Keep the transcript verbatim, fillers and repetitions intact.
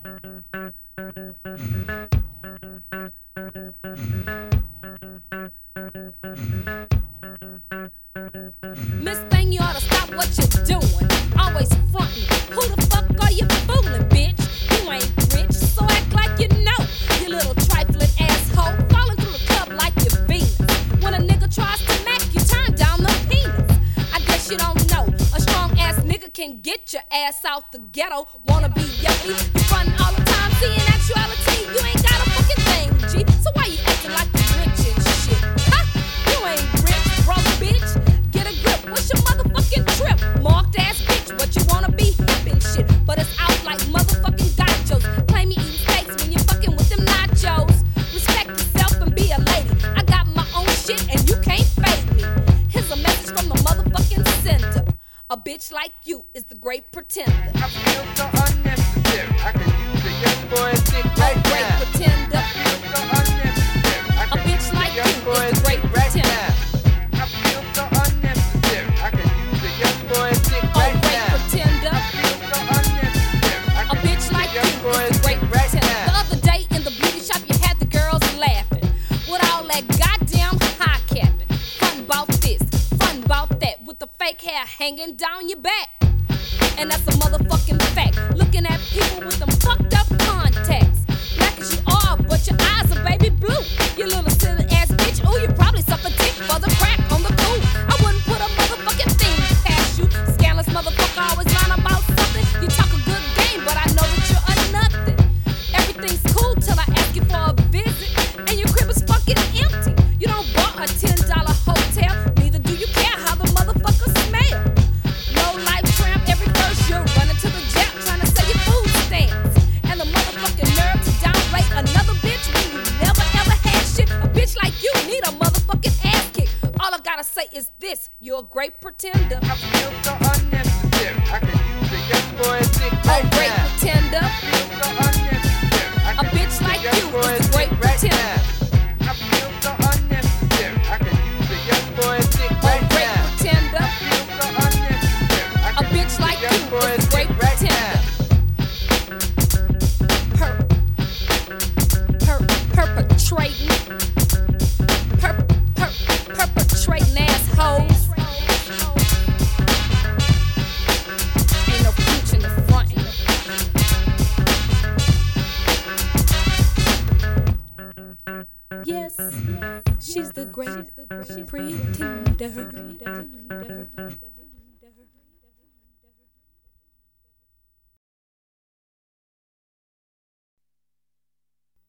Miss Thing, you oughta stop what you're doing. Always frontin'. Who the fuck are you fooling, bitch? You ain't rich, so act like you know. You little trifling asshole, falling through the club like you're Venus. When a nigga tries to mac, you turn down the penis. I guess you don't know, a strong ass nigga can get your ass out the ghetto. Wanna be yuppie, you frontin' all the time. See, in actuality, you ain't got a fucking thing, G. So why you acting like you rich and shit? Ha! You ain't rich, broke bitch. Get a grip, what's your motherfucking trip? Marked ass bitch, but you wanna be hip and shit. But it's out like motherfucking gachos. Claim you eating steaks when you fucking with them nachos. Respect yourself and be a lady. I got my own shit and you can't fade me. Here's a message from the motherfucking center. A bitch like you is the great pretender. I feel so unnecessary. I could use a young boy dick right A great now. pretender. I feel so unnecessary. I A could bitch use a like young you boy is the great dick right pretender. now. I feel so unnecessary. I could use a young boy dick A right great now. pretender. I feel so unnecessary. I A could bitch use like a you young boy is the great dick right pretender. The now. other day in the beauty shop, you had the girls laughing with all that goddamn high capping. Fun about this, fun about that, with the fake hair hanging down your back. And that's a motherfucking fact. Looking at people with them fucked up contacts. Black as you are, but your eyes are baby blue. You little silly ass bitch. Ooh, you probably suck a dick for the crack on the cool. I wouldn't put a motherfucking thing past you. Scandalous motherfucker, always lying about something. You talk a good game, but I know that you're a nothing. Everything's cool till I ask you for a visit, and your crib is fucking empty. You don't bought a ten dollar hotel, neither do you care how the motherfucker smell. Low life tramp, every verse you're running to the jet, trying to sell your food stamps. And the motherfucking nerve to downrate another bitch when you never ever had shit. A bitch like you need a motherfucking ass kick. All I gotta say is this: you're a great pretender. I feel so unnecessary. I could use a young boy dick A right great now. pretender. I feel so unnecessary. I A could bitch use a like young you boy is a great dick right pretender. now. I feel so unnecessary. I could use a young boy dick A right great now. pretender. I feel so unnecessary. I A could bitch use like young you boy is a great dick right pretender. now. Per, per, perpetrating, per, per, perpetrating assholes. Ain't no future in the front. Yes, she's the great pretender.